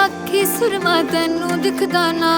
ਅੱਖੀ ਸੁਰਮਾ ਤੈਨੂੰ ਦਿਖਦਾ ਨਾ।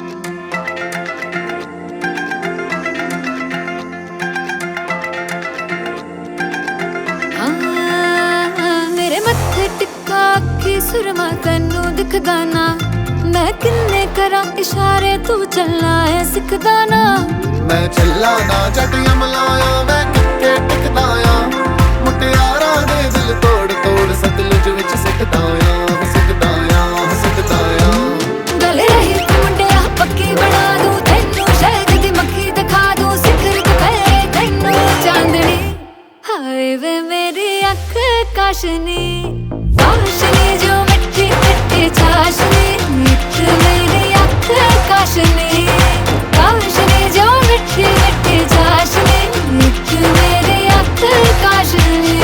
ਮੇਰੇ ਮੱਥੇ ਟਿੱਕਾ ਅੱਖੀ ਸੁਰਮਾ ਤੈਨੂੰ ਦਿਖਦਾ ਨਾ। ਮੈਂ ਕਿੰਨੇ ਕਰਾਂ ਇਸ਼ਾਰੇ ਤੂੰ ਚੱਲਣਾ ਐ ਸਿੱਖਦਾ ਨਾ। ਮੈਂ ਚੱਲਾਂ ਨਾ ਜੱਟ ਅਮਲਾਇਆ ਮੈਂ ਕਿੱਥੇ ਟਿਕਦਾ ਆ। ਮੁਟਿਆਰਾਂ ਦੇ ਦਿਲ ਤੋੜ ਤੋੜ ਸਤਲੁਜ ਵਿੱਚ ਸਿੱਟਦਾ ਆ ਸਿੱਟਦਾ ਆ ਸਿੱਟਦਾ ਆ। ਗੱਲ ਰਹੀ ਤੂੰ ਮੁੰਡਿਆ ਪੱਕੀ ਬਣਾ ਦੂੰ ਤੈਨੂੰ ਸ਼ਹਿਦ ਦੀ ਮੱਖੀ ਦਿਖਾ ਦੂੰ ਸਿਖਰ ਦੁਪਹਿਰੇ ਤੈਨੂੰ ਚਾਂਦਣੀ। ਹਾਏ ਵੇ ਮੇਰੀ ਅੱਖ ਕਾਸ਼ਨੀ ਕਾਸ਼ਨੀ ਜੋ ਮਿੱਠੀ ਮਿੱਠੀ ਚਾਸ਼ਨੀ ਮਿੱਠ ਮੇਰੀ ਅੱਖ ਕਾਸ਼ਨੀ ਕਾਸ਼ਨੀ ਜੋ ਮਿੱਠੀ ਮਿੱਠੀ ਚਾਸ਼ਨੀ ਮਿੱਠ ਮੇਰੀ ਅੱਖ ਕਾਸ਼ਨੀ।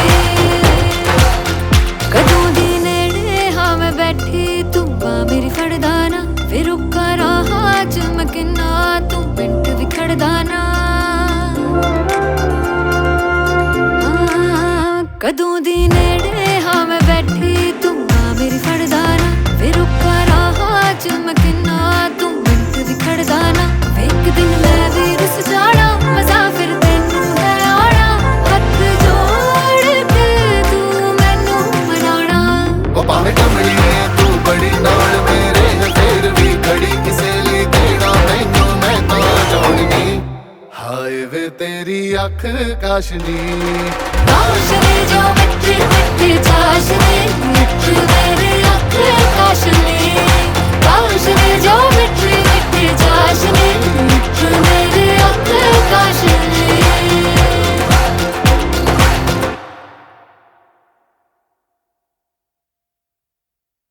ਕਦੋਂ ਦੀ ਨੇੜੇ ਹਾਂ ਮੈਂ ਬੈਠੀ ਤੂੰ ਬਾਂਹ ਮੇਰੀ ਫੜਦਾ ਨਾ। ਫਿਰ ਰੁੱਕਾ ਰਾਹਾਂ ਚ ਮੈਂ ਕਿੰਨਾ ਤੂੰ ਮਿੰਟ ਵੀ ਖੜਦਾ ਨਾ। ਕਦੋਂ ਦੀ ਨੇੜੇ ਹਾਂ ਮੈਂ ਬੈਠੀ ਤੂੰ ਬਾਂਹ ਮੇਰੀ ਫੜਦਾ ਨਾ। ਫਿਰ ਰੁੱਕਾ ਰਾਹਾਂ ਚ ਮੈਂ ਕਿੰਨਾ ਤੂੰ ਮਿੰਟ ਵੀ ਖੜਦਾ ਨਾ। ਇੱਕ ਦਿਨ ਮੈਂ ਵੀ ਰੁੱਸ ਜਾਣਾ ਮਜ਼ਾ ਫਿਰ ਤੈਨੂੰ ਹੈ ਆਉਣਾ। ਹੱਥ ਜੋੜ ਕੇ ਤੂੰ ਮੈਨੂੰ ਮਨਾਉਣਾ। ਉਹ ਭਾਵੇਂ ਕਮਲੀ ਐ ਤੂੰ ਬੜੀ ਨਾਲ ਮੇਰੇ ਹੈ ਫੇਰ ਵੀ ਖੜੀ ਕਿਸੇ ਲਈ ਦੇਣਾ ਮੈਨੂੰ ਮੈਂ ਤਾਂ ਜਾਣਨੀ। ਹਾਏ ਵੇ ਤੇਰੀ ਅੱਖ ਕਾਸ਼ਨੀ ਕਾਸ਼ਨੀ ਜੋ ਮਿੱਠੀ